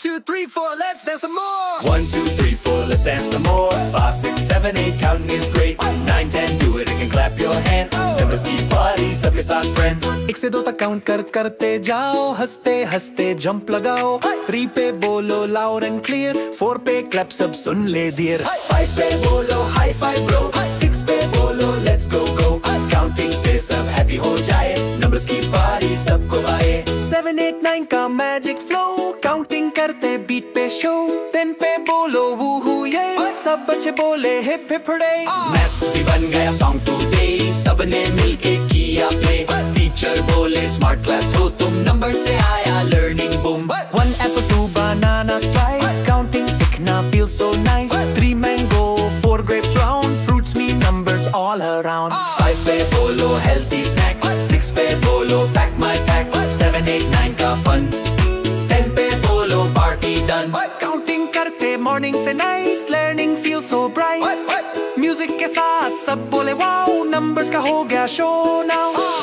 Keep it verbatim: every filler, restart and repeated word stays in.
two, three, four, let's dance some more. One, two, three, four, let's dance some more. Five, six, seven, eight, counting is great. Nine, ten, do it again, clap your hand. Numbers की पारी सबके साथ friend. एक से दो तक count कर करते जाओ, हंसते हंसते जंप लगाओ. थ्री पे बोलो लाउड एंड क्लियर, फोर पे क्लैप सब सुन ले डियर. फाइव पे बोलो हाई फाइव ब्रो. सिक्स पे बोलो लेट्स गो गो. काउंटिंग से सब हैप्पी हो जाए, नंबर्स की पारी सबको आए. सेवन एट नाइन का मैजिक फ्लो, काउंटिंग करते बीट पे शो. टेन पे बोलो वूहू ये, सब बच्चे बोले हिप हिप हुर्रे. मैथ्स भी बन गया सॉन्ग टुडे, सबने मिलके किया प्ले. टीचर बोले स्मार्ट क्लास हो तुम, नंबर से आया learning boom. One apple, two banana slice, counting सीखना feels so nice. Three mango, four grapes round, fruits mean numbers all around. Five पे बोलो हेल्थी स्नैक. सिक्स पे बोलो pack my pack. Seven eight nine का fun. Ten पे बोलो party done. Counting करते morning से night, learning feel so bright. Music के साथ सब बोले वाओ, नंबर्स का हो गया शो नाउ.